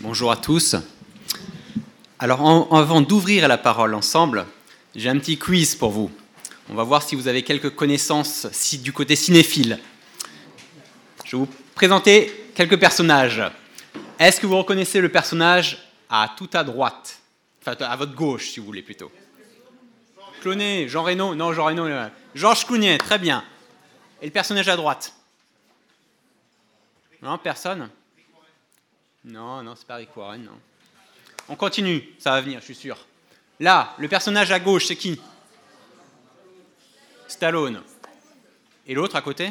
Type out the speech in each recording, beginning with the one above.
Bonjour à tous. Alors, avant d'ouvrir la parole ensemble, j'ai un petit quiz pour vous. On va voir si vous avez quelques connaissances du côté cinéphile. Je vais vous présenter quelques personnages. Est-ce que vous reconnaissez le personnage tout à droite? Enfin, à votre gauche, si vous voulez, plutôt. Clooney, Jean Reno. Non, Jean Reno. George Clooney, très bien. Et le personnage à droite? Non, personne? Non, c'est pas Rick Warren, non. On continue, ça va venir, je suis sûr. Là, le personnage à gauche, c'est qui? Stallone. Et l'autre à côté?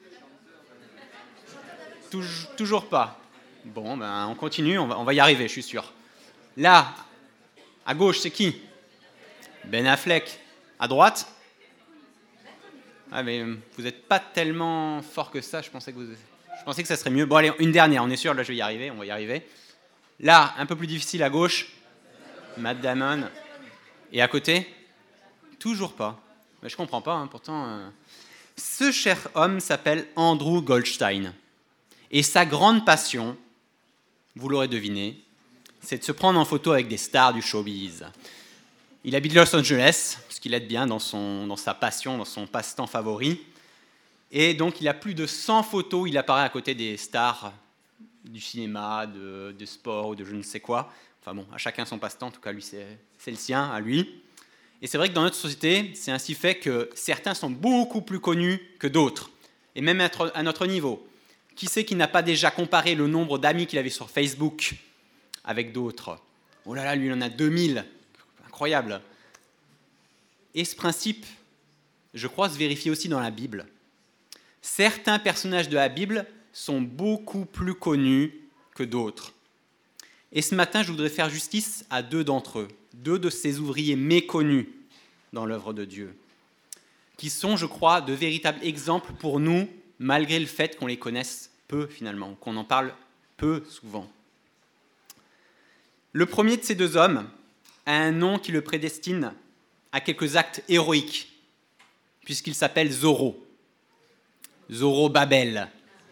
Toujours pas. Bon, ben on continue, on va y arriver, je suis sûr. Là, à gauche, c'est qui? Ben Affleck. À droite? Ah, mais vous n'êtes pas tellement fort que ça, je pensais que ça serait mieux. Bon, allez, une dernière, on est sûr, là, je vais y arriver, on va y arriver. Là, un peu plus difficile à gauche, Matt Damon. Et à côté? Toujours pas. Mais je comprends pas, pourtant. Ce cher homme s'appelle Andrew Goldstein. Et sa grande passion, vous l'aurez deviné, c'est de se prendre en photo avec des stars du showbiz. Il habite Los Angeles, ce qui l'aide bien dans sa passion, dans son passe-temps favori. Et donc, il a plus de 100 photos, il apparaît à côté des stars du cinéma, de sport ou de je ne sais quoi. Enfin bon, à chacun son passe-temps, en tout cas, lui, c'est le sien, à lui. Et c'est vrai que dans notre société, c'est ainsi fait que certains sont beaucoup plus connus que d'autres, et même à notre niveau. Qui c'est qui n'a pas déjà comparé le nombre d'amis qu'il avait sur Facebook avec d'autres? Oh là là, lui, il en a 2000. Incroyable. Et ce principe, je crois, se vérifie aussi dans la Bible. Certains personnages de la Bible sont beaucoup plus connus que d'autres. Et ce matin, je voudrais faire justice à deux d'entre eux, deux de ces ouvriers méconnus dans l'œuvre de Dieu, qui sont, je crois, de véritables exemples pour nous, malgré le fait qu'on les connaisse peu finalement, qu'on en parle peu souvent. Le premier de ces deux hommes a un nom qui le prédestine à quelques actes héroïques, puisqu'il s'appelle Zorobabel,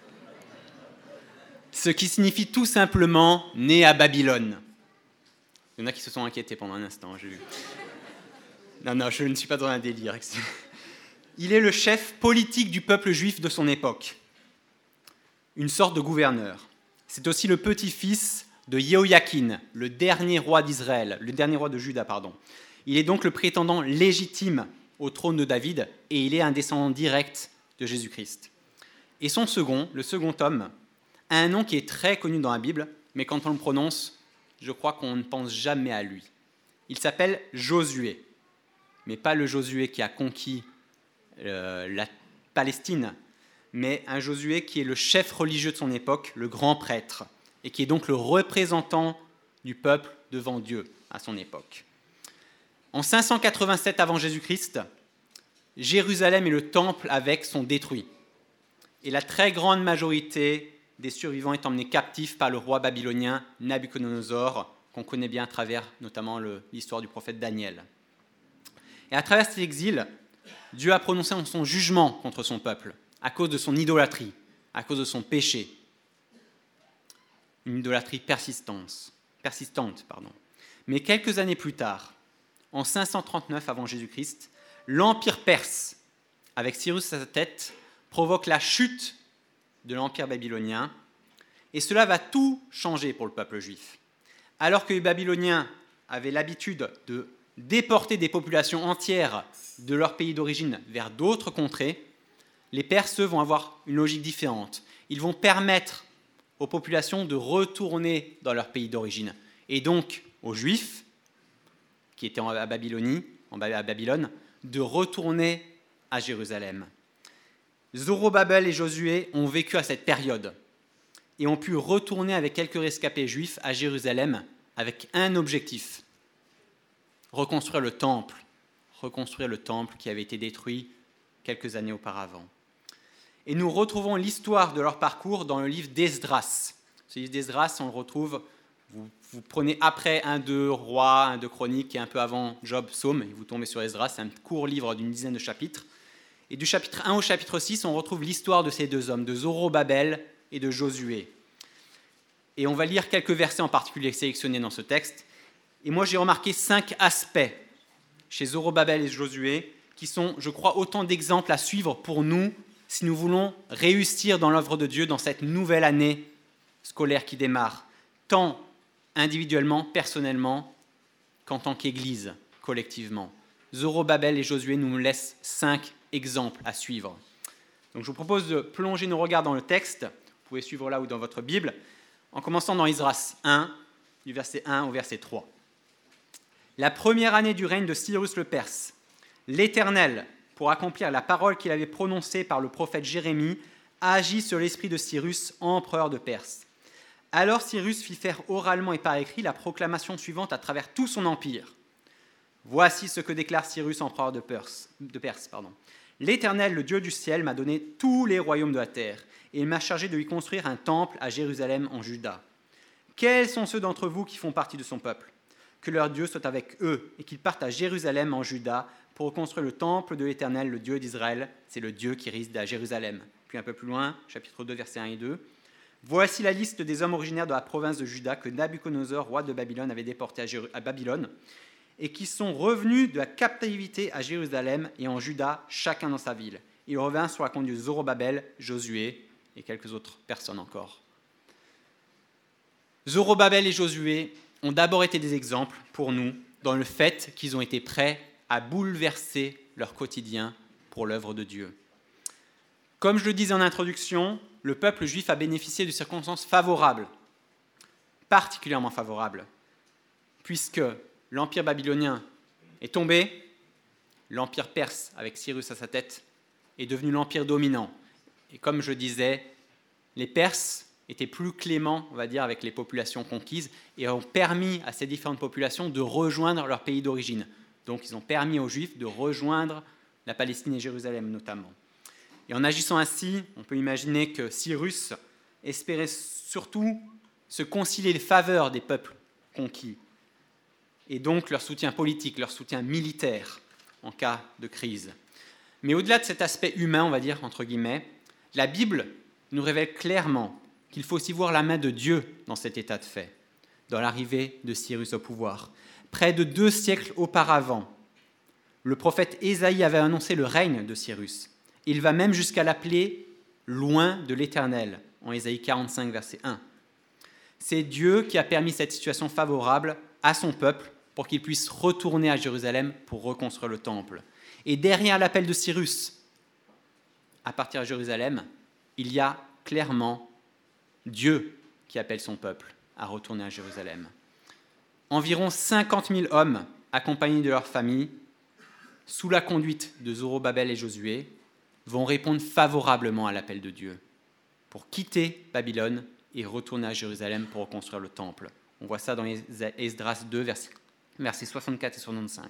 ce qui signifie tout simplement « né à Babylone ». Il y en a qui se sont inquiétés pendant un instant, j'ai vu. Non, je ne suis pas dans un délire. Il est le chef politique du peuple juif de son époque, une sorte de gouverneur. C'est aussi le petit-fils de Jéhoïakin, le dernier roi d'Israël, le dernier roi de Juda, pardon. Il est donc le prétendant légitime au trône de David et il est un descendant direct de Jésus-Christ. Et le second homme, a un nom qui est très connu dans la Bible, mais quand on le prononce, je crois qu'on ne pense jamais à lui. Il s'appelle Josué, mais pas le Josué qui a conquis la Palestine, mais un Josué qui est le chef religieux de son époque, le grand prêtre, et qui est donc le représentant du peuple devant Dieu à son époque. En 587 avant Jésus-Christ, Jérusalem et le temple avec sont détruits. Et la très grande majorité des survivants est emmenée captifs par le roi babylonien Nabuchodonosor, qu'on connaît bien à travers notamment l'histoire du prophète Daniel. Et à travers cet exil, Dieu a prononcé son jugement contre son peuple, à cause de son idolâtrie, à cause de son péché. Une idolâtrie persistante. Mais quelques années plus tard, en 539 avant Jésus-Christ, l'Empire perse, avec Cyrus à sa tête, provoque la chute de l'Empire babylonien, et cela va tout changer pour le peuple juif. Alors que les Babyloniens avaient l'habitude de déporter des populations entières de leur pays d'origine vers d'autres contrées, les Perses vont avoir une logique différente. Ils vont permettre aux populations de retourner dans leur pays d'origine, et donc aux Juifs, qui étaient à Babylone, de retourner à Jérusalem. Zorobabel et Josué ont vécu à cette période et ont pu retourner avec quelques rescapés juifs à Jérusalem avec un objectif: reconstruire le temple qui avait été détruit quelques années auparavant. Et nous retrouvons l'histoire de leur parcours dans le livre d'Esdras. Ce livre d'Esdras, on le retrouve, vous prenez après 1-2 Rois, 1-2 Chroniques et un peu avant Job, Psaume, et vous tombez sur Esdras, c'est un court livre d'une dizaine de chapitres. Et du chapitre 1 au chapitre 6, on retrouve l'histoire de ces deux hommes, de Zorobabel et de Josué. Et on va lire quelques versets en particulier sélectionnés dans ce texte. Et moi, j'ai remarqué 5 aspects chez Zorobabel et Josué qui sont, je crois, autant d'exemples à suivre pour nous si nous voulons réussir dans l'œuvre de Dieu dans cette nouvelle année scolaire qui démarre, tant individuellement, personnellement, qu'en tant qu'Église, collectivement. Zorobabel et Josué nous laissent 5 exemples à suivre. Donc je vous propose de plonger nos regards dans le texte, vous pouvez suivre là ou dans votre Bible, en commençant dans Esdras 1, du verset 1 au verset 3. La première année du règne de Cyrus le Perse, l'Éternel, pour accomplir la parole qu'il avait prononcée par le prophète Jérémie, a agi sur l'esprit de Cyrus, empereur de Perse. Alors Cyrus fit faire oralement et par écrit la proclamation suivante à travers tout son empire. Voici ce que déclare Cyrus, empereur de Perse. L'Éternel, le Dieu du ciel, m'a donné tous les royaumes de la terre, et il m'a chargé de lui construire un temple à Jérusalem en Juda. Quels sont ceux d'entre vous qui font partie de son peuple ? Que leur Dieu soit avec eux, et qu'ils partent à Jérusalem en Juda pour reconstruire le temple de l'Éternel, le Dieu d'Israël. C'est le Dieu qui réside à Jérusalem. Puis un peu plus loin, chapitre 2, versets 1 et 2. Voici la liste des hommes originaires de la province de Juda que Nabuchodonosor, roi de Babylone, avait déportés à Babylone, et qui sont revenus de la captivité à Jérusalem et en Juda, chacun dans sa ville. Il revint sur la conduite de Zorobabel, Josué et quelques autres personnes encore. Zorobabel et Josué ont d'abord été des exemples pour nous dans le fait qu'ils ont été prêts à bouleverser leur quotidien pour l'œuvre de Dieu. Comme je le disais en introduction, le peuple juif a bénéficié de circonstances favorables, particulièrement favorables, puisque l'empire babylonien est tombé, l'empire perse, avec Cyrus à sa tête, est devenu l'empire dominant. Et comme je disais, les Perses étaient plus cléments, on va dire, avec les populations conquises et ont permis à ces différentes populations de rejoindre leur pays d'origine. Donc ils ont permis aux Juifs de rejoindre la Palestine et Jérusalem notamment. Et en agissant ainsi, on peut imaginer que Cyrus espérait surtout se concilier les faveurs des peuples conquis, et donc leur soutien politique, leur soutien militaire en cas de crise. Mais au-delà de cet aspect humain, on va dire, entre guillemets, la Bible nous révèle clairement qu'il faut aussi voir la main de Dieu dans cet état de fait, dans l'arrivée de Cyrus au pouvoir. Près de 2 siècles auparavant, le prophète Ésaïe avait annoncé le règne de Cyrus. Il va même jusqu'à l'appeler « loin de l'Éternel » en Ésaïe 45, verset 1. C'est Dieu qui a permis cette situation favorable à son peuple pour qu'il puisse retourner à Jérusalem pour reconstruire le temple. Et derrière l'appel de Cyrus à partir de Jérusalem, il y a clairement Dieu qui appelle son peuple à retourner à Jérusalem. Environ 50 000 hommes, accompagnés de leurs familles, sous la conduite de Zorobabel et Josué, vont répondre favorablement à l'appel de Dieu pour quitter Babylone et retourner à Jérusalem pour reconstruire le temple. On voit ça dans Esdras 2, versets 64 et 65.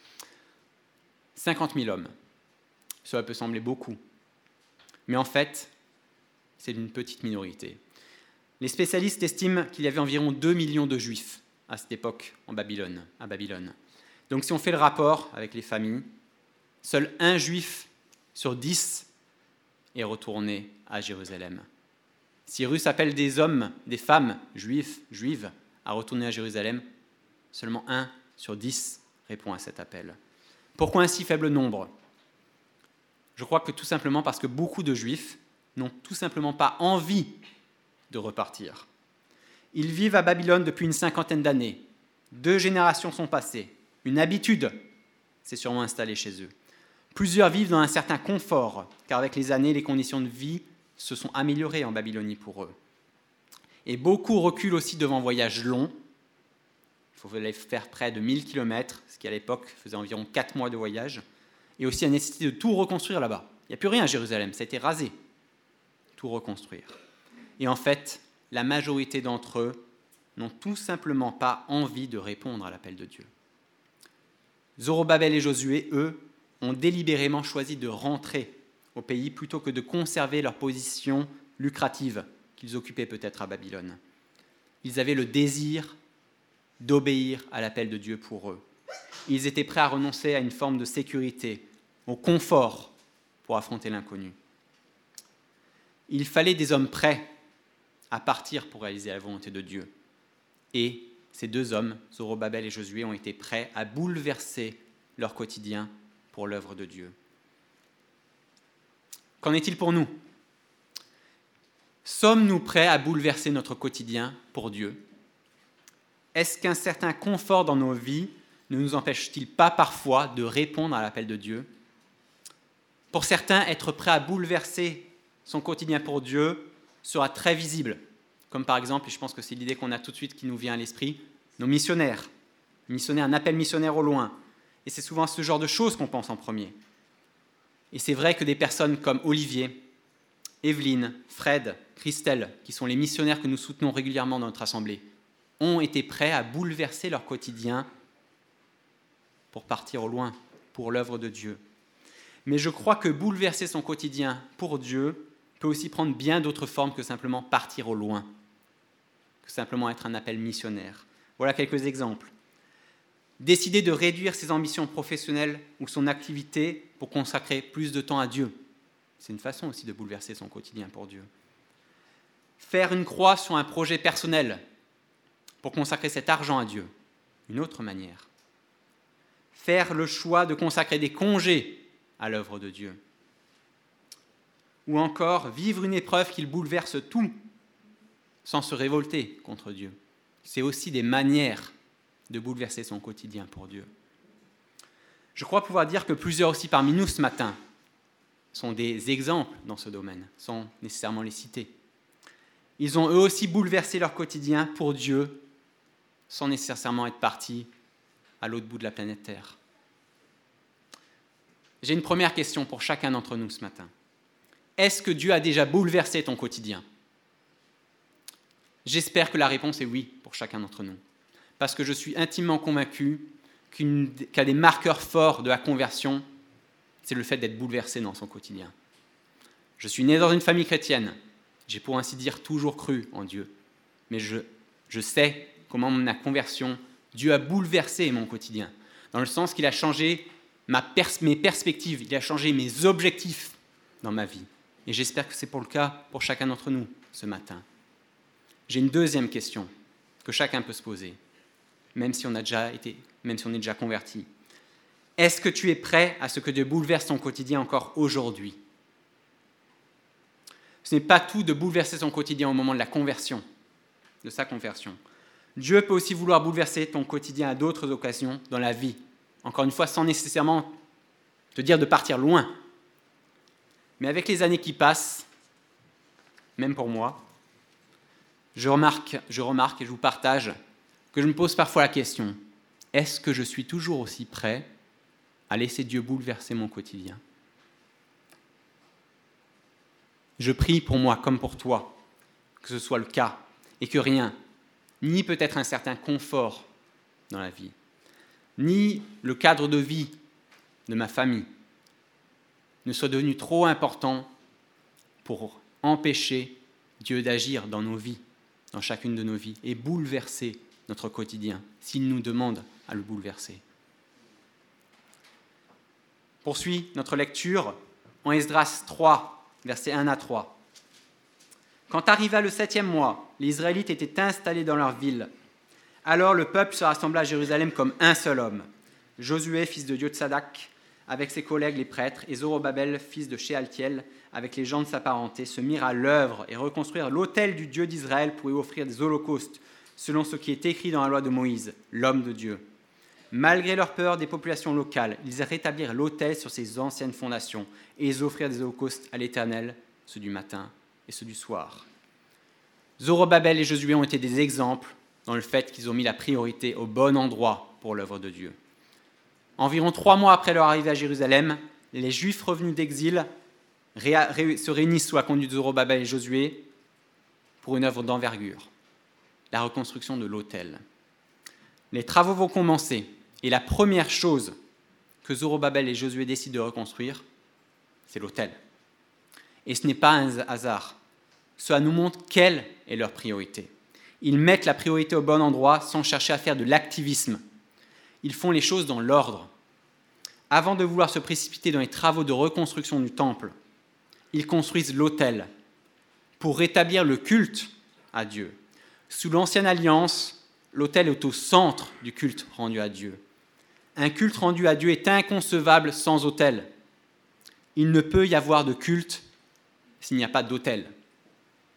50 000 hommes. Cela peut sembler beaucoup. Mais en fait, c'est une petite minorité. Les spécialistes estiment qu'il y avait environ 2 millions de Juifs à cette époque à Babylone. Donc si on fait le rapport avec les familles, seul 1 Juif sur 10 est retourné à Jérusalem. Cyrus appelle des hommes, des femmes juives à retourner à Jérusalem. Seulement 1 sur 10 répond à cet appel. Pourquoi un si faible nombre ? Je crois que tout simplement parce que beaucoup de Juifs n'ont tout simplement pas envie de repartir. Ils vivent à Babylone depuis une 50aine d'années. 2 générations sont passées. Une habitude s'est sûrement installée chez eux. Plusieurs vivent dans un certain confort, car avec les années, les conditions de vie se sont améliorées en Babylonie pour eux. Et beaucoup reculent aussi devant un voyage long. Il faut faire près de 1000 km, ce qui à l'époque faisait environ 4 mois de voyage, et aussi la nécessité de tout reconstruire là-bas. Il n'y a plus rien à Jérusalem, ça a été rasé. Tout reconstruire. Et en fait, la majorité d'entre eux n'ont tout simplement pas envie de répondre à l'appel de Dieu. Zorobabel et Josué, eux, ont délibérément choisi de rentrer au pays plutôt que de conserver leur position lucrative qu'ils occupaient peut-être à Babylone. Ils avaient le désir d'obéir à l'appel de Dieu pour eux. Ils étaient prêts à renoncer à une forme de sécurité, au confort pour affronter l'inconnu. Il fallait des hommes prêts à partir pour réaliser la volonté de Dieu. Et ces deux hommes, Zorobabel et Josué, ont été prêts à bouleverser leur quotidien pour l'œuvre de Dieu. Qu'en est-il pour nous ? Sommes-nous prêts à bouleverser notre quotidien pour Dieu ? Est-ce qu'un certain confort dans nos vies ne nous empêche-t-il pas parfois de répondre à l'appel de Dieu ? Pour certains, être prêt à bouleverser son quotidien pour Dieu sera très visible, comme par exemple, et je pense que c'est l'idée qu'on a tout de suite qui nous vient à l'esprit, nos missionnaires. Un appel missionnaire au loin. Et c'est souvent ce genre de choses qu'on pense en premier. Et c'est vrai que des personnes comme Olivier, Evelyne, Fred, Christelle, qui sont les missionnaires que nous soutenons régulièrement dans notre assemblée, ont été prêts à bouleverser leur quotidien pour partir au loin, pour l'œuvre de Dieu. Mais je crois que bouleverser son quotidien pour Dieu peut aussi prendre bien d'autres formes que simplement partir au loin, que simplement être un appel missionnaire. Voilà quelques exemples. Décider de réduire ses ambitions professionnelles ou son activité pour consacrer plus de temps à Dieu. C'est une façon aussi de bouleverser son quotidien pour Dieu. Faire une croix sur un projet personnel pour consacrer cet argent à Dieu. Une autre manière. Faire le choix de consacrer des congés à l'œuvre de Dieu. Ou encore vivre une épreuve qui bouleverse tout sans se révolter contre Dieu. C'est aussi des manières de bouleverser son quotidien pour Dieu. Je crois pouvoir dire que plusieurs aussi parmi nous ce matin sont des exemples dans ce domaine, sans nécessairement les citer. Ils ont eux aussi bouleversé leur quotidien pour Dieu sans nécessairement être partis à l'autre bout de la planète Terre. J'ai une première question pour chacun d'entre nous ce matin. Est-ce que Dieu a déjà bouleversé ton quotidien ? J'espère que la réponse est oui pour chacun d'entre nous. Parce que je suis intimement convaincu qu'un des marqueurs forts de la conversion, c'est le fait d'être bouleversé dans son quotidien. Je suis né dans une famille chrétienne. J'ai pour ainsi dire toujours cru en Dieu. Mais je sais comment ma conversion, Dieu a bouleversé mon quotidien. Dans le sens qu'il a changé mes perspectives, il a changé mes objectifs dans ma vie. Et j'espère que c'est pour le cas pour chacun d'entre nous ce matin. J'ai une deuxième question que chacun peut se poser, même si on est déjà converti. Est-ce que tu es prêt à ce que Dieu bouleverse ton quotidien encore aujourd'hui ? Ce n'est pas tout de bouleverser son quotidien au moment de la conversion, de sa conversion. Dieu peut aussi vouloir bouleverser ton quotidien à d'autres occasions dans la vie. Encore une fois, sans nécessairement te dire de partir loin. Mais avec les années qui passent, même pour moi, je remarque et je vous partage que je me pose parfois la question, est-ce que je suis toujours aussi prêt à laisser Dieu bouleverser mon quotidien ? Je prie pour moi comme pour toi, que ce soit le cas, et que rien, ni peut-être un certain confort dans la vie, ni le cadre de vie de ma famille, ne soit devenu trop important pour empêcher Dieu d'agir dans nos vies, dans chacune de nos vies, et bouleverser notre quotidien, s'il nous demande à le bouleverser. Poursuit notre lecture en Esdras 3, versets 1 à 3. Quand arriva le 7e mois, les Israélites étaient installés dans leur ville. Alors le peuple se rassembla à Jérusalem comme un seul homme. Josué, fils de Jotsadak, avec ses collègues les prêtres, et Zorobabel, fils de Shealtiel, avec les gens de sa parenté, se mirent à l'œuvre et reconstruirent l'autel du Dieu d'Israël pour y offrir des holocaustes, selon ce qui est écrit dans la loi de Moïse, l'homme de Dieu. Malgré leur peur des populations locales, ils rétablirent l'autel sur ses anciennes fondations et ils offrirent des holocaustes à l'Éternel, ceux du matin et ceux du soir. Zorobabel et Josué ont été des exemples dans le fait qu'ils ont mis la priorité au bon endroit pour l'œuvre de Dieu. Environ 3 mois après leur arrivée à Jérusalem, les Juifs revenus d'exil se réunissent sous la conduite de Zorobabel et Josué pour une œuvre d'envergure, la reconstruction de l'autel. Les travaux vont commencer et la première chose que Zorobabel et Josué décident de reconstruire, c'est l'autel. Et ce n'est pas un hasard. Cela nous montre quelle est leur priorité. Ils mettent la priorité au bon endroit sans chercher à faire de l'activisme. Ils font les choses dans l'ordre. Avant de vouloir se précipiter dans les travaux de reconstruction du temple, ils construisent l'autel pour rétablir le culte à Dieu. Sous l'Ancienne Alliance, l'autel est au centre du culte rendu à Dieu. Un culte rendu à Dieu est inconcevable sans autel. Il ne peut y avoir de culte s'il n'y a pas d'autel. Pourquoi ?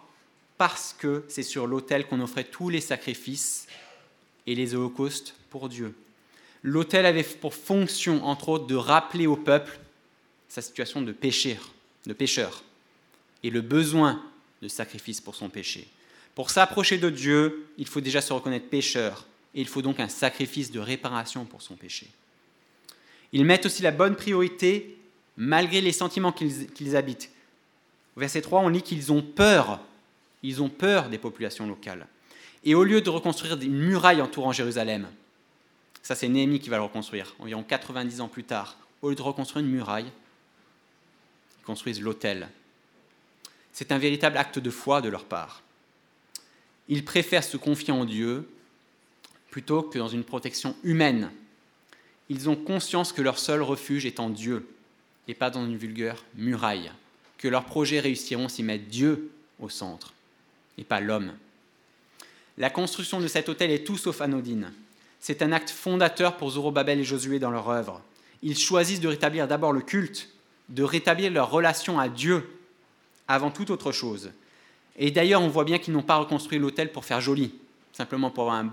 Parce que c'est sur l'autel qu'on offrait tous les sacrifices et les holocaustes pour Dieu. L'autel avait pour fonction, entre autres, de rappeler au peuple sa situation de pécheur et le besoin de sacrifice pour son péché. Pour s'approcher de Dieu, il faut déjà se reconnaître pécheur et il faut donc un sacrifice de réparation pour son péché. Ils mettent aussi la bonne priorité malgré les sentiments qu'ils habitent. Au verset 3, on lit qu'ils ont peur. Ils ont peur des populations locales. Et au lieu de reconstruire une muraille entourant Jérusalem, ça c'est Néhémie qui va le reconstruire, environ 90 ans plus tard, au lieu de reconstruire une muraille, ils construisent l'autel. C'est un véritable acte de foi de leur part. Ils préfèrent se confier en Dieu plutôt que dans une protection humaine. Ils ont conscience que leur seul refuge est en Dieu et pas dans une vulgaire muraille, que leurs projets réussiront s'ils mettent Dieu au centre et pas l'homme. La construction de cet autel est tout sauf anodine. C'est un acte fondateur pour Zorobabel et Josué dans leur œuvre. Ils choisissent de rétablir d'abord le culte, de rétablir leur relation à Dieu avant toute autre chose. Et d'ailleurs, on voit bien qu'ils n'ont pas reconstruit l'autel pour faire joli, simplement pour avoir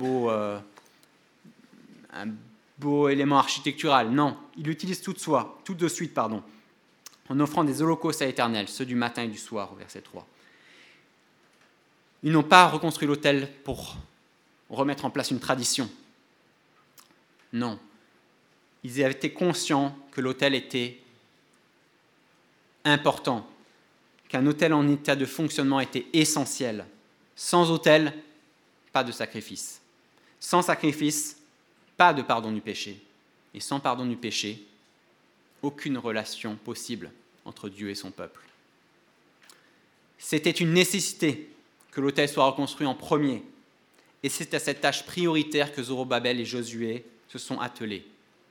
un beau élément architectural. Non, ils l'utilisent tout de suite, en offrant des holocaustes à l'Éternel, ceux du matin et du soir, au verset 3. Ils n'ont pas reconstruit l'autel pour remettre en place une tradition. Non. Ils avaient été conscients que l'autel était important, qu'un autel en état de fonctionnement était essentiel. Sans autel, pas de sacrifice. Sans sacrifice, pas de pardon du péché. Et sans pardon du péché, aucune relation possible entre Dieu et son peuple. C'était une nécessité que l'autel soit reconstruit en premier. Et c'est à cette tâche prioritaire que Zorobabel et Josué se sont attelés.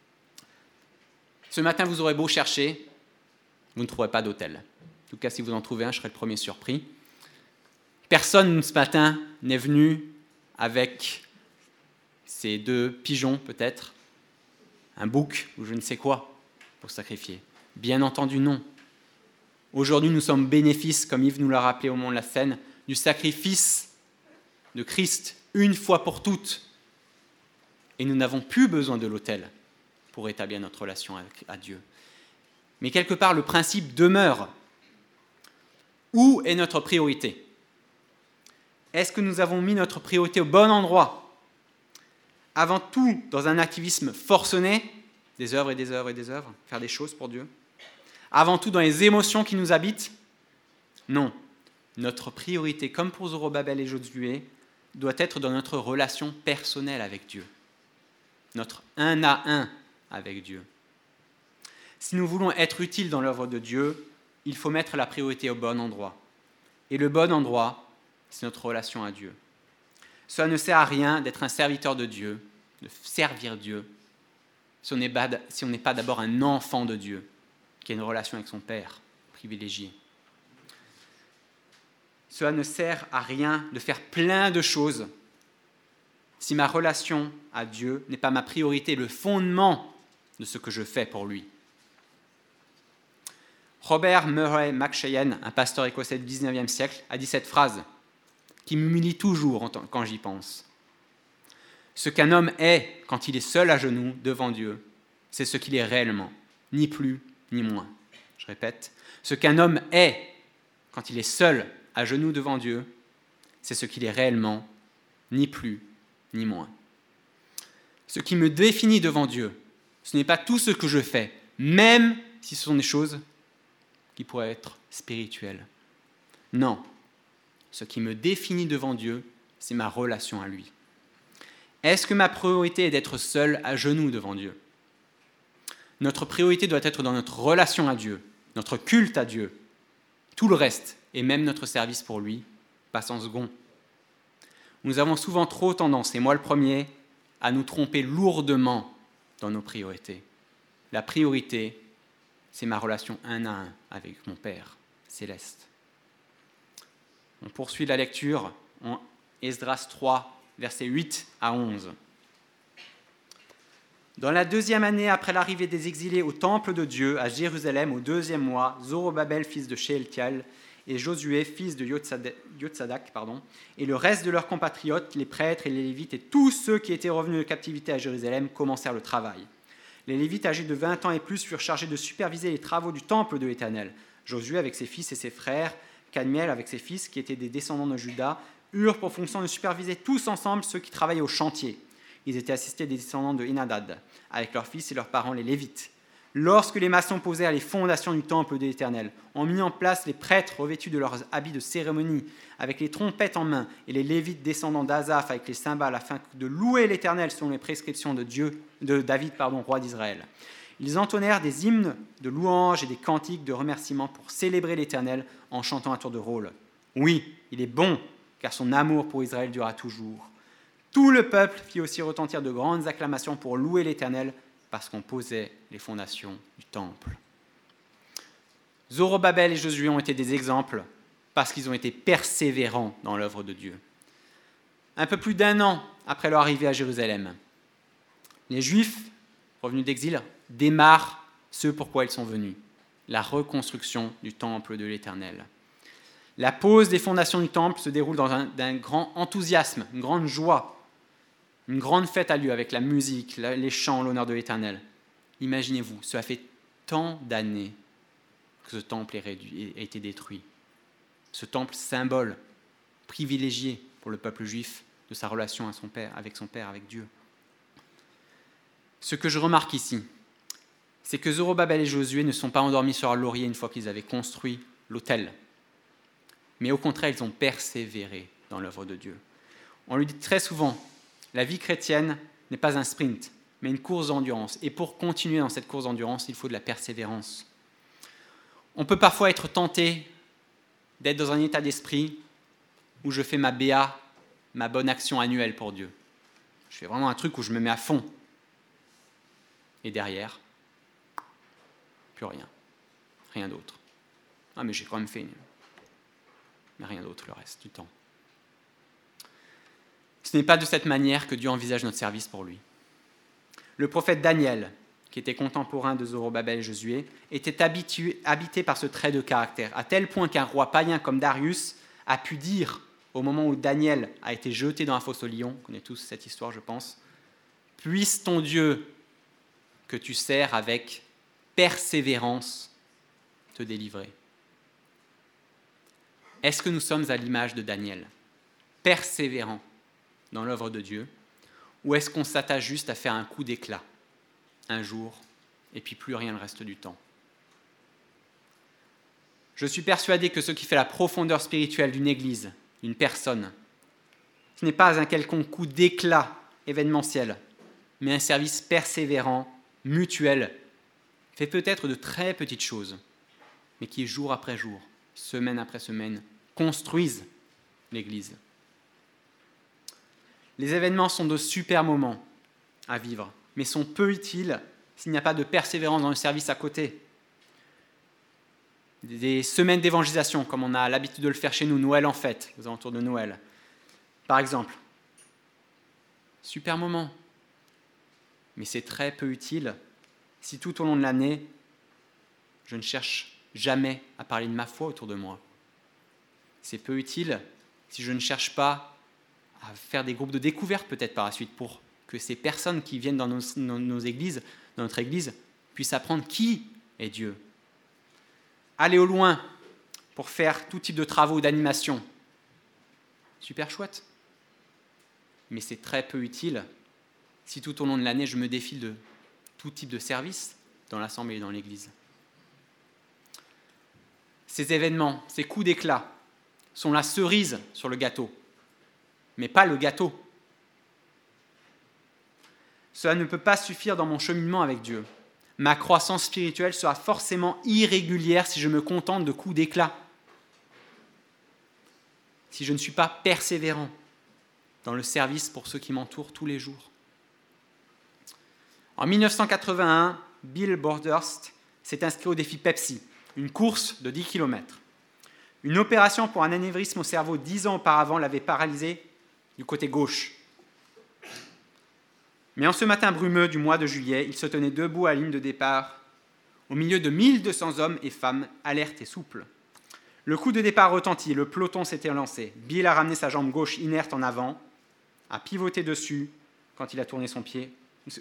Ce matin, vous aurez beau chercher, vous ne trouverez pas d'autel. En tout cas, si vous en trouvez un, je serai le premier surpris. Personne ce matin n'est venu avec ses 2 pigeons, peut-être, un bouc ou je ne sais quoi, pour sacrifier. Bien entendu, non. Aujourd'hui, nous sommes bénéfices, comme Yves nous l'a rappelé au moment de la scène, du sacrifice de Christ, une fois pour toutes. Et nous n'avons plus besoin de l'autel pour établir notre relation à Dieu. Mais quelque part, le principe demeure. Où est notre priorité ? Est-ce que nous avons mis notre priorité au bon endroit ? Avant tout, dans un activisme forcené, des œuvres et des œuvres et des œuvres, faire des choses pour Dieu. Avant tout, dans les émotions qui nous habitent ? Non. Notre priorité, comme pour Zorobabel et Josué, doit être dans notre relation personnelle avec Dieu. Notre 1 à 1 avec Dieu. Si nous voulons être utiles dans l'œuvre de Dieu, il faut mettre la priorité au bon endroit. Et le bon endroit, c'est notre relation à Dieu. Cela ne sert à rien d'être un serviteur de Dieu, de servir Dieu, si on n'est pas d'abord un enfant de Dieu, qui a une relation avec son Père privilégié. Cela ne sert à rien de faire plein de choses si ma relation à Dieu n'est pas ma priorité, le fondement de ce que je fais pour lui. Robert Murray McCheyne, un pasteur écossais du XIXe siècle, a dit cette phrase qui m'humilie toujours quand j'y pense. Ce qu'un homme est quand il est seul à genoux devant Dieu, c'est ce qu'il est réellement, ni plus ni moins. Je répète, ce qu'un homme est quand il est seul à genoux devant Dieu, c'est ce qu'il est réellement, ni plus ni moins. Ce qui me définit devant Dieu, ce n'est pas tout ce que je fais, même si ce sont des choses qui pourraient être spirituelles. Non, ce qui me définit devant Dieu, c'est ma relation à lui. Est-ce que ma priorité est d'être seul à genoux devant Dieu ? Notre priorité doit être dans notre relation à Dieu, notre culte à Dieu. Tout le reste, et même notre service pour lui, passe en second. Nous avons souvent trop tendance, et moi le premier, à nous tromper lourdement dans nos priorités. La priorité, c'est ma relation 1 à 1 avec mon Père céleste. On poursuit la lecture en Esdras 3, versets 8 à 11. Dans la 2e année après l'arrivée des exilés au temple de Dieu à Jérusalem, au 2e mois, Zorobabel, fils de Shealtiel, et Josué, fils de Yotsadak, et le reste de leurs compatriotes, les prêtres et les Lévites, et tous ceux qui étaient revenus de captivité à Jérusalem, commencèrent le travail. Les Lévites âgés de 20 ans et plus furent chargés de superviser les travaux du temple de l'Éternel. Josué avec ses fils et ses frères, Kadmiel avec ses fils, qui étaient des descendants de Juda, eurent pour fonction de superviser tous ensemble ceux qui travaillaient au chantier. Ils étaient assistés des descendants de Henadad, avec leurs fils et leurs parents, les Lévites. Lorsque les maçons posèrent les fondations du temple de l'Éternel, ont mis en place les prêtres revêtus de leurs habits de cérémonie, avec les trompettes en main, et les Lévites descendants d'Asaph avec les cymbales, afin de louer l'Éternel selon les prescriptions de David, roi d'Israël. Ils entonnèrent des hymnes de louanges et des cantiques de remerciement pour célébrer l'Éternel en chantant à tour de rôle. Oui, il est bon, car son amour pour Israël durera toujours. Tout le peuple fit aussi retentir de grandes acclamations pour louer l'Éternel, parce qu'on posait les fondations du temple. Zorobabel et Josué ont été des exemples parce qu'ils ont été persévérants dans l'œuvre de Dieu. Un peu plus d'1 an après leur arrivée à Jérusalem, les Juifs revenus d'exil démarrent ce pourquoi ils sont venus, la reconstruction du temple de l'Éternel. La pose des fondations du temple se déroule dans un grand enthousiasme, une grande joie. Une grande fête a lieu avec la musique, les chants en l'honneur de l'Éternel. Imaginez-vous, cela fait tant d'années que ce temple a été détruit. Ce temple, symbole privilégié pour le peuple juif de sa relation avec son Père, avec Dieu. Ce que je remarque ici, c'est que Zorobabel et Josué ne sont pas endormis sur leur laurier une fois qu'ils avaient construit l'autel. Mais au contraire, ils ont persévéré dans l'œuvre de Dieu. On lui dit très souvent, la vie chrétienne n'est pas un sprint, mais une course d'endurance. Et pour continuer dans cette course d'endurance, il faut de la persévérance. On peut parfois être tenté d'être dans un état d'esprit où je fais ma BA, ma bonne action annuelle pour Dieu. Je fais vraiment un truc où je me mets à fond. Et derrière, plus rien. Rien d'autre. Ah, mais j'ai quand même fait mais rien d'autre le reste du temps. Ce n'est pas de cette manière que Dieu envisage notre service pour lui. Le prophète Daniel, qui était contemporain de Zorobabel et Josué, était habité par ce trait de caractère, à tel point qu'un roi païen comme Darius a pu dire, au moment où Daniel a été jeté dans la fosse aux lions, on connaît tous cette histoire je pense, « Puisse ton Dieu que tu sers avec persévérance te délivrer. » Est-ce que nous sommes à l'image de Daniel, persévérants dans l'œuvre de Dieu, ou est-ce qu'on s'attache juste à faire un coup d'éclat, un jour, et puis plus rien le reste du temps? Je suis persuadé que ce qui fait la profondeur spirituelle d'une église, d'une personne, ce n'est pas un quelconque coup d'éclat événementiel, mais un service persévérant, mutuel, fait peut-être de très petites choses, mais qui, jour après jour, semaine après semaine, construisent l'église. Les événements sont de super moments à vivre, mais sont peu utiles s'il n'y a pas de persévérance dans le service à côté. Des semaines d'évangélisation, comme on a l'habitude de le faire chez nous, Noël en fête, aux alentours de Noël, par exemple. Super moment, mais c'est très peu utile si tout au long de l'année, je ne cherche jamais à parler de ma foi autour de moi. C'est peu utile si je ne cherche pas à faire des groupes de découverte peut-être par la suite pour que ces personnes qui viennent dans nos églises, dans notre église, puissent apprendre qui est Dieu. Aller au loin pour faire tout type de travaux d'animation. Super chouette. Mais c'est très peu utile si tout au long de l'année, je me défile de tout type de service dans l'assemblée et dans l'église. Ces événements, ces coups d'éclat, sont la cerise sur le gâteau, mais pas le gâteau. Cela ne peut pas suffire dans mon cheminement avec Dieu. Ma croissance spirituelle sera forcément irrégulière si je me contente de coups d'éclat, si je ne suis pas persévérant dans le service pour ceux qui m'entourent tous les jours. En 1981, Bill Borderst s'est inscrit au défi Pepsi, une course de 10 km. Une opération pour un anévrisme au cerveau 10 ans auparavant l'avait paralysé du côté gauche. Mais en ce matin brumeux du mois de juillet, il se tenait debout à la ligne de départ, au milieu de 1200 hommes et femmes, alertes et souples. Le coup de départ retentit, le peloton s'était lancé. Bill a ramené sa jambe gauche inerte en avant, a pivoté dessus quand il a tourné son pied.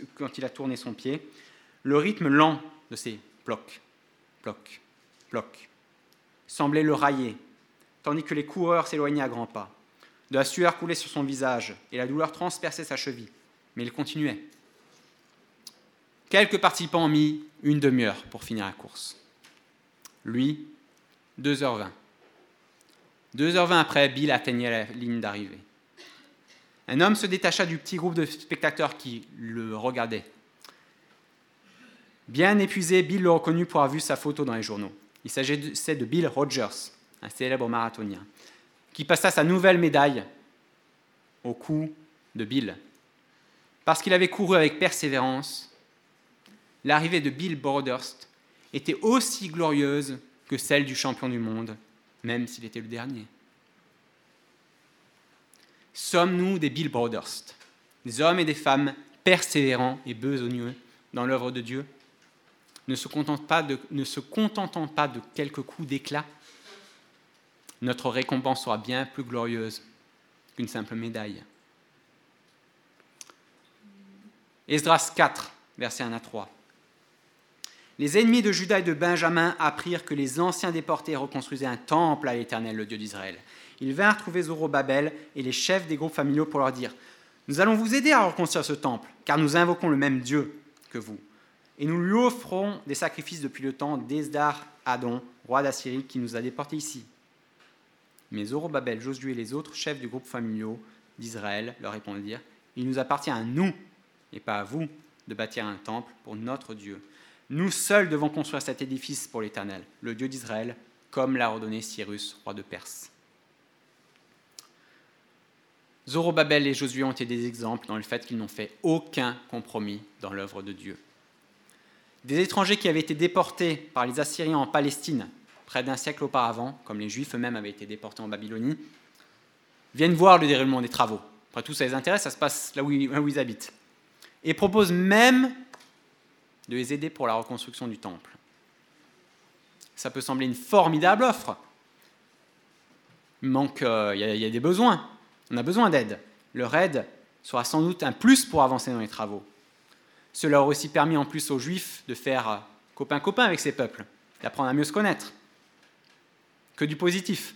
Le rythme lent de ces plocs, plocs, plocs, semblait le railler, tandis que les coureurs s'éloignaient à grands pas. De la sueur coulait sur son visage et la douleur transperçait sa cheville, mais il continuait. Quelques participants ont mis une demi-heure pour finir la course. Lui, 2h20. 2h20 après, Bill atteignait la ligne d'arrivée. Un homme se détacha du petit groupe de spectateurs qui le regardaient. Bien épuisé, Bill le reconnut pour avoir vu sa photo dans les journaux. Il s'agissait de Bill Rogers, un célèbre marathonien, qui passa sa nouvelle médaille au cou de Bill. Parce qu'il avait couru avec persévérance, l'arrivée de Bill Broderst était aussi glorieuse que celle du champion du monde, même s'il était le dernier. Sommes-nous des Bill Broderst, des hommes et des femmes persévérants et besogneux dans l'œuvre de Dieu, ne se contentant pas de quelques coups d'éclat? Notre récompense sera bien plus glorieuse qu'une simple médaille. Esdras 4, versets 1 à 3. Les ennemis de Juda et de Benjamin apprirent que les anciens déportés reconstruisaient un temple à l'Éternel, le Dieu d'Israël. Ils vinrent trouver Zorobabel et les chefs des groupes familiaux pour leur dire « Nous allons vous aider à reconstruire ce temple, car nous invoquons le même Dieu que vous. Et nous lui offrons des sacrifices depuis le temps d'Esdar-Adon, roi d'Assyrie, qui nous a déportés ici. » Mais Zorobabel, Josué et les autres chefs du groupe familiaux d'Israël leur répondirent « Il nous appartient à nous, et pas à vous, de bâtir un temple pour notre Dieu. Nous seuls devons construire cet édifice pour l'Éternel, le Dieu d'Israël, comme l'a ordonné Cyrus, roi de Perse. » Zorobabel et Josué ont été des exemples dans le fait qu'ils n'ont fait aucun compromis dans l'œuvre de Dieu. Des étrangers qui avaient été déportés par les Assyriens en Palestine près d'un siècle auparavant, comme les Juifs eux-mêmes avaient été déportés en Babylonie, viennent voir le déroulement des travaux. Après tout, ça les intéresse, ça se passe là où ils habitent. Et proposent même de les aider pour la reconstruction du temple. Ça peut sembler une formidable offre. Il y a des besoins. On a besoin d'aide. Leur aide sera sans doute un plus pour avancer dans les travaux. Cela aurait aussi permis en plus aux Juifs de faire copain-copain avec ces peuples, d'apprendre à mieux se connaître. Que du positif.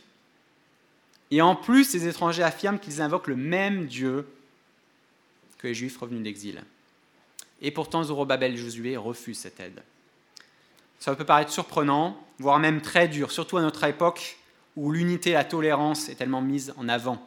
Et en plus, ces étrangers affirment qu'ils invoquent le même Dieu que les Juifs revenus d'exil. Et pourtant, Zorobabel et Josué refusent cette aide. Ça peut paraître surprenant, voire même très dur, surtout à notre époque où l'unité et la tolérance est tellement mise en avant.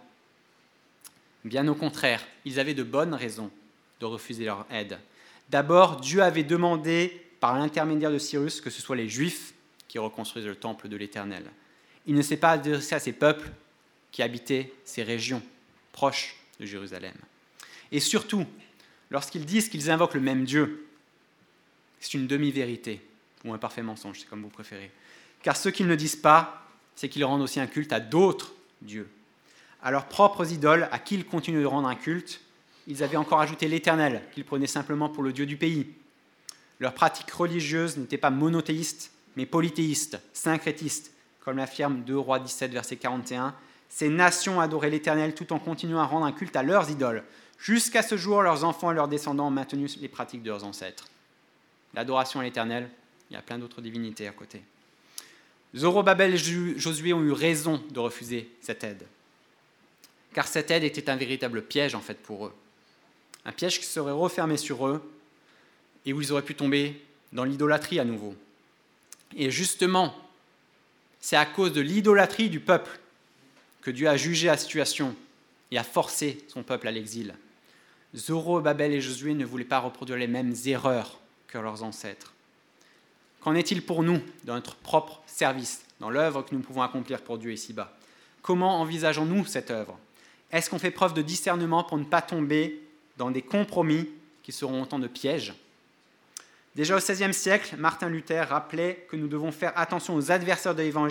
Bien au contraire, ils avaient de bonnes raisons de refuser leur aide. D'abord, Dieu avait demandé, par l'intermédiaire de Cyrus, que ce soit les Juifs qui reconstruisent le temple de l'Éternel. Il ne s'est pas adressé à ces peuples qui habitaient ces régions proches de Jérusalem. Et surtout, lorsqu'ils disent qu'ils invoquent le même Dieu, c'est une demi-vérité, ou un parfait mensonge, c'est comme vous préférez. Car ce qu'ils ne disent pas, c'est qu'ils rendent aussi un culte à d'autres dieux. À leurs propres idoles, à qui ils continuent de rendre un culte, ils avaient encore ajouté l'Éternel, qu'ils prenaient simplement pour le Dieu du pays. Leurs pratiques religieuses n'étaient pas monothéistes, mais polythéistes, syncrétistes, comme l'affirme 2 Rois 17, verset 41. Ces nations adoraient l'Éternel tout en continuant à rendre un culte à leurs idoles. Jusqu'à ce jour, leurs enfants et leurs descendants ont maintenu les pratiques de leurs ancêtres. L'adoration à l'Éternel, il y a plein d'autres divinités à côté. Zorobabel et Josué ont eu raison de refuser cette aide. Car cette aide était un véritable piège en fait pour eux. Un piège qui serait refermé sur eux et où ils auraient pu tomber dans l'idolâtrie à nouveau. Et justement, c'est à cause de l'idolâtrie du peuple que Dieu a jugé la situation et a forcé son peuple à l'exil. Zorobabel et Josué ne voulaient pas reproduire les mêmes erreurs que leurs ancêtres. Qu'en est-il pour nous, dans notre propre service, dans l'œuvre que nous pouvons accomplir pour Dieu ici-bas? Comment envisageons-nous cette œuvre? Est-ce qu'on fait preuve de discernement pour ne pas tomber dans des compromis qui seront autant de pièges? Déjà au XVIe siècle, Martin Luther rappelait que nous devons faire attention aux adversaires de l'Évangile,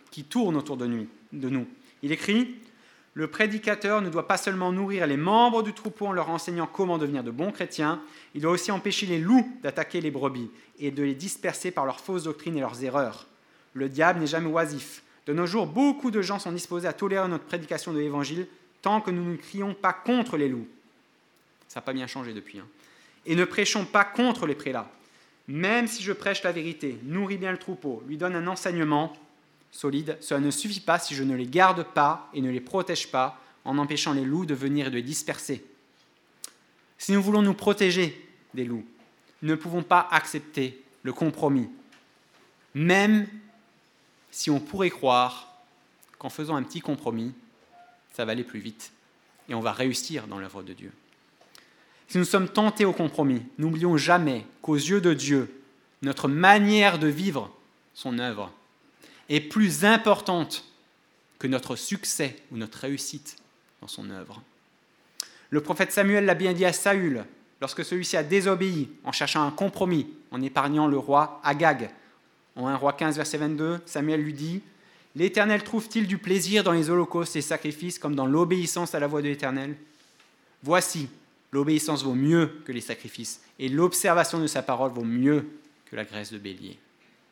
qui tourne autour de nous. Il écrit « Le prédicateur ne doit pas seulement nourrir les membres du troupeau en leur enseignant comment devenir de bons chrétiens, il doit aussi empêcher les loups d'attaquer les brebis et de les disperser par leurs fausses doctrines et leurs erreurs. Le diable n'est jamais oisif. De nos jours, beaucoup de gens sont disposés à tolérer notre prédication de l'Évangile tant que nous ne crions pas contre les loups. » Ça n'a pas bien changé depuis. Et ne prêchons pas contre les prélats. Même si je prêche la vérité, nourris bien le troupeau, lui donne un enseignement solide, cela ne suffit pas si je ne les garde pas et ne les protège pas en empêchant les loups de venir et de les disperser. Si nous voulons nous protéger des loups, nous ne pouvons pas accepter le compromis, même si on pourrait croire qu'en faisant un petit compromis, ça va aller plus vite et on va réussir dans l'œuvre de Dieu. Si nous sommes tentés au compromis, n'oublions jamais qu'aux yeux de Dieu, notre manière de vivre son œuvre est plus importante que notre succès ou notre réussite dans son œuvre. Le prophète Samuel l'a bien dit à Saül, lorsque celui-ci a désobéi en cherchant un compromis, en épargnant le roi Agag. En 1 Roi 15, verset 22, Samuel lui dit « L'Éternel trouve-t-il du plaisir dans les holocaustes et sacrifices comme dans l'obéissance à la voix de l'Éternel ? Voici, l'obéissance vaut mieux que les sacrifices, et l'observation de sa parole vaut mieux que la graisse de bélier. »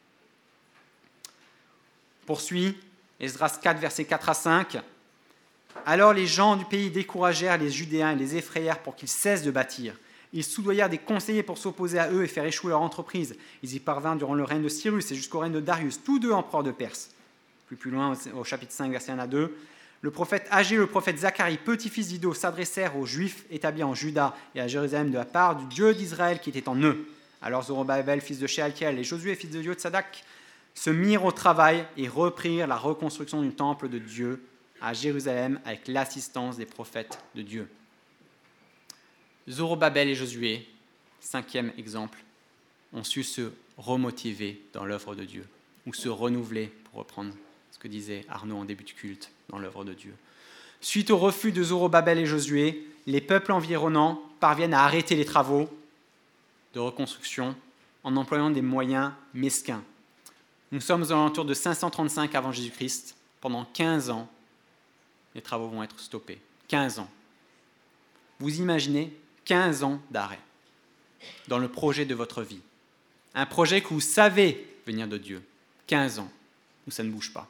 Poursuit Esdras 4, versets 4 à 5. « Alors les gens du pays découragèrent les Judéens et les effrayèrent pour qu'ils cessent de bâtir. Ils soudoyèrent des conseillers pour s'opposer à eux et faire échouer leur entreprise. Ils y parvinrent durant le règne de Cyrus et jusqu'au règne de Darius, tous deux empereurs de Perse. » Plus loin, au chapitre 5, verset 1 à 2. « Le prophète Agé et le prophète Zacharie, petit-fils d'Ido, s'adressèrent aux Juifs établis en Juda et à Jérusalem de la part du Dieu d'Israël qui était en eux. Alors Zorobabel, fils de Shealtiel, et Josué, fils de Yotsadak, se mirent au travail et reprirent la reconstruction du temple de Dieu à Jérusalem avec l'assistance des prophètes de Dieu. » Zorobabel et Josué, 5e exemple, ont su se remotiver dans l'œuvre de Dieu, ou se renouveler, pour reprendre ce que disait Arnaud en début de culte, dans l'œuvre de Dieu. Suite au refus de Zorobabel et Josué, les peuples environnants parviennent à arrêter les travaux de reconstruction en employant des moyens mesquins. Nous sommes aux alentours de 535 avant Jésus-Christ. Pendant 15 ans, les travaux vont être stoppés. 15 ans. Vous imaginez 15 ans d'arrêt dans le projet de votre vie. Un projet que vous savez venir de Dieu. 15 ans où ça ne bouge pas.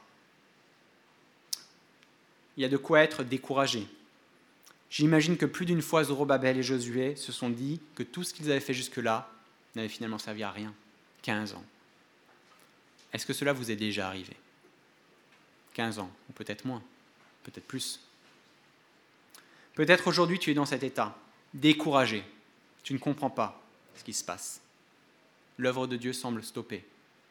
Il y a de quoi être découragé. J'imagine que plus d'une fois, Zorobabel et Josué se sont dit que tout ce qu'ils avaient fait jusque-là n'avait finalement servi à rien. 15 ans. Est-ce que cela vous est déjà arrivé ? 15 ans, ou peut-être moins, peut-être plus. Peut-être aujourd'hui tu es dans cet état, découragé. Tu ne comprends pas ce qui se passe. L'œuvre de Dieu semble stoppée.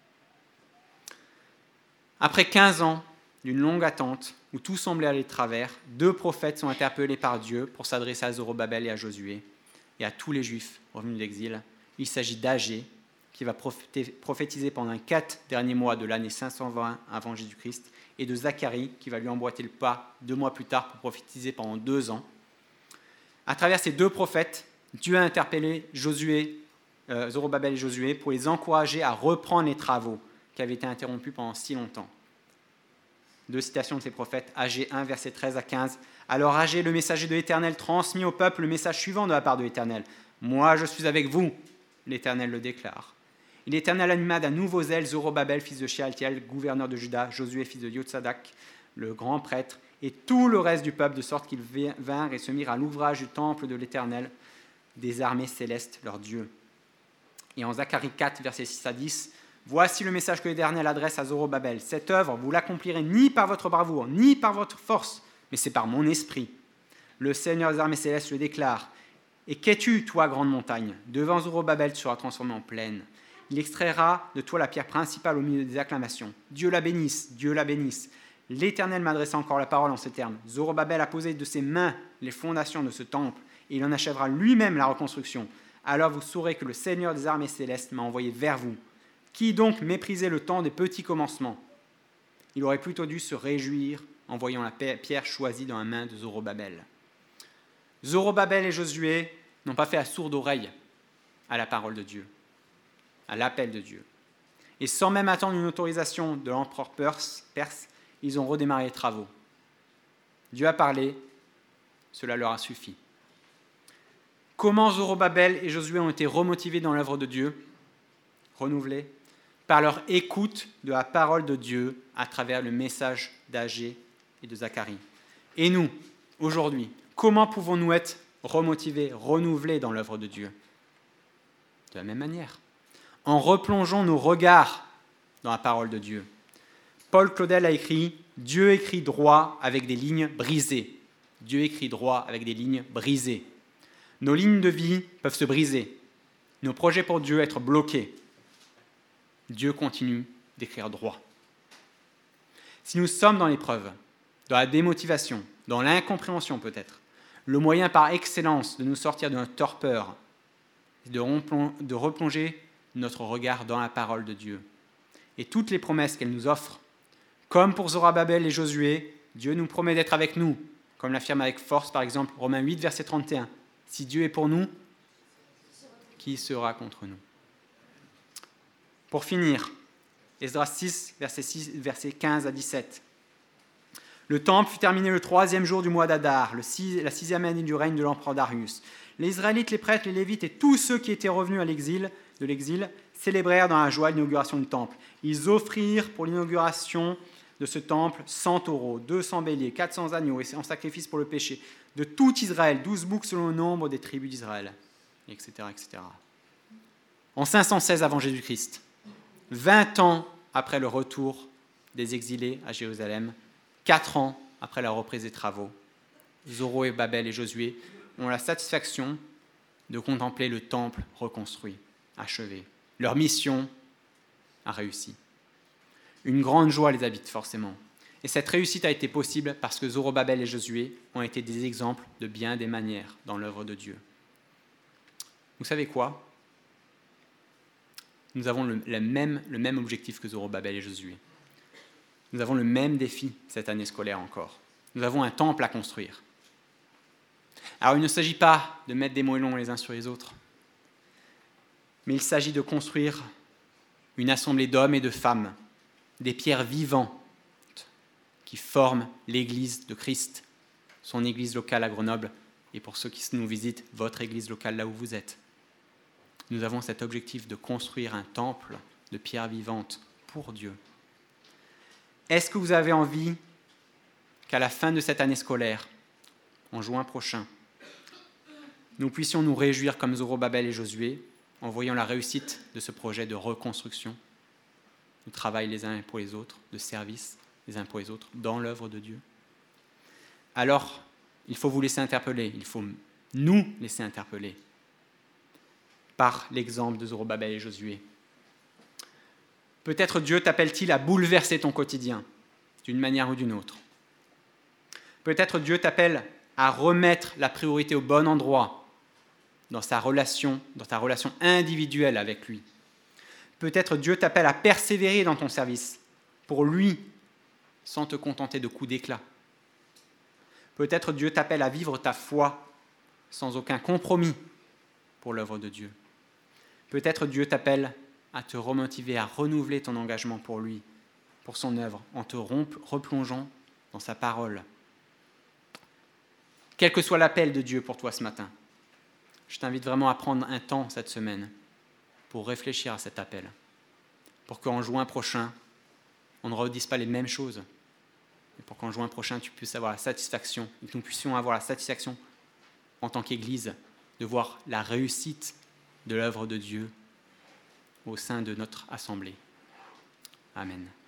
Après 15 ans d'une longue attente, où tout semblait aller de travers, 2 prophètes sont interpellés par Dieu pour s'adresser à Zorobabel et à Josué et à tous les Juifs revenus d'exil. Il s'agit d'Agé, qui va prophétiser pendant les 4 derniers mois de l'année 520 avant Jésus-Christ, et de Zacharie, qui va lui emboîter le pas 2 mois plus tard pour prophétiser pendant 2 ans. À travers ces 2 prophètes, Dieu a interpellé Zorobabel et Josué pour les encourager à reprendre les travaux qui avaient été interrompus pendant si longtemps. 2 citations de ces prophètes, Agé 1, versets 13 à 15. « Alors Agé, le messager de l'Éternel, transmit au peuple le message suivant de la part de l'Éternel. Moi, je suis avec vous, l'Éternel le déclare. Et l'Éternel anima d'un nouveau zèle Zorobabel, fils de Shealtiel, gouverneur de Juda, Josué, fils de Yotsadak, le grand prêtre, et tout le reste du peuple, de sorte qu'ils vinrent et se mirent à l'ouvrage du temple de l'Éternel, des armées célestes, leur Dieu. » Et en Zacharie 4, versets 6 à 10, « Voici le message que l'Éternel adresse à Zorobabel. Cette œuvre, vous l'accomplirez ni par votre bravoure, ni par votre force, mais c'est par mon esprit. Le Seigneur des armées célestes le déclare. Et qu'es-tu, toi, grande montagne ? Devant Zorobabel, tu seras transformé en plaine. Il extraira de toi la pierre principale au milieu des acclamations. Dieu la bénisse, Dieu la bénisse. » L'Éternel m'adressa encore la parole en ces termes. « Zorobabel a posé de ses mains les fondations de ce temple, et il en achèvera lui-même la reconstruction. Alors vous saurez que le Seigneur des armées célestes m'a envoyé vers vous. Qui donc méprisait le temps des petits commencements ? Il aurait plutôt dû se réjouir en voyant la pierre choisie dans la main de Zorobabel. » Zorobabel et Josué n'ont pas fait à sourde oreille à la parole de Dieu, à l'appel de Dieu. Et sans même attendre une autorisation de l'empereur perse, ils ont redémarré les travaux. Dieu a parlé, cela leur a suffi. Comment Zorobabel et Josué ont été remotivés dans l'œuvre de Dieu, renouvelés, par leur écoute de la parole de Dieu à travers le message d'Agé et de Zacharie. Et nous, aujourd'hui, comment pouvons-nous être remotivés, renouvelés dans l'œuvre de Dieu ? De la même manière, en replongeant nos regards dans la parole de Dieu. Paul Claudel a écrit « Dieu écrit droit avec des lignes brisées ». Dieu écrit droit avec des lignes brisées. Nos lignes de vie peuvent se briser. Nos projets pour Dieu être bloqués. Dieu continue d'écrire droit. Si nous sommes dans l'épreuve, dans la démotivation, dans l'incompréhension peut-être, le moyen par excellence de nous sortir de notre torpeur, est de replonger notre regard dans la parole de Dieu. Et toutes les promesses qu'elle nous offre, comme pour Zorobabel et Josué, Dieu nous promet d'être avec nous, comme l'affirme avec force par exemple Romains 8, verset 31. Si Dieu est pour nous, qui sera contre nous ? Pour finir, Esdras 6, versets 15 à 17. Le temple fut terminé le 3e jour du mois d'Adar, la 6e année du règne de l'empereur Darius. Les Israélites, les prêtres, les Lévites et tous ceux qui étaient revenus de l'exil célébrèrent dans la joie l'inauguration du temple. Ils offrirent pour l'inauguration de ce temple 100 taureaux, 200 béliers, 400 agneaux en sacrifice pour le péché, de tout Israël, 12 boucs selon le nombre des tribus d'Israël, etc., etc. En 516 avant Jésus-Christ, 20 ans après le retour des exilés à Jérusalem, 4 ans après la reprise des travaux, Zorobabel et Josué ont la satisfaction de contempler le temple reconstruit, achevé. Leur mission a réussi. Une grande joie les habite forcément. Et cette réussite a été possible parce que Zorobabel et Josué ont été des exemples de bien des manières dans l'œuvre de Dieu. Vous savez quoi ? Nous avons le même objectif que Zorobabel et Josué. Nous avons le même défi cette année scolaire encore. Nous avons un temple à construire. Alors il ne s'agit pas de mettre des moellons les uns sur les autres, mais il s'agit de construire une assemblée d'hommes et de femmes, des pierres vivantes qui forment l'Église de Christ, son Église locale à Grenoble, et pour ceux qui nous visitent, votre Église locale là où vous êtes. Nous avons cet objectif de construire un temple de pierres vivantes pour Dieu. Est-ce que vous avez envie qu'à la fin de cette année scolaire, en juin prochain, nous puissions nous réjouir comme Zorobabel et Josué en voyant la réussite de ce projet de reconstruction, de travail les uns pour les autres, de service les uns pour les autres dans l'œuvre de Dieu? Alors, il faut vous laisser interpeller, il faut nous laisser interpeller par l'exemple de Zorobabel et Josué. Peut-être Dieu t'appelle-t-il à bouleverser ton quotidien d'une manière ou d'une autre. Peut-être Dieu t'appelle à remettre la priorité au bon endroit dans ta relation individuelle avec lui. Peut-être Dieu t'appelle à persévérer dans ton service pour lui, sans te contenter de coups d'éclat. Peut-être Dieu t'appelle à vivre ta foi sans aucun compromis pour l'œuvre de Dieu. Peut-être Dieu t'appelle à te remotiver, à renouveler ton engagement pour lui, pour son œuvre, en te replongeant dans sa parole. Quel que soit l'appel de Dieu pour toi ce matin, je t'invite vraiment à prendre un temps cette semaine pour réfléchir à cet appel, pour qu'en juin prochain, on ne redise pas les mêmes choses, et pour qu'en juin prochain, tu puisses avoir la satisfaction, et que nous puissions avoir la satisfaction en tant qu'Église de voir la réussite de l'œuvre de Dieu au sein de notre assemblée. Amen.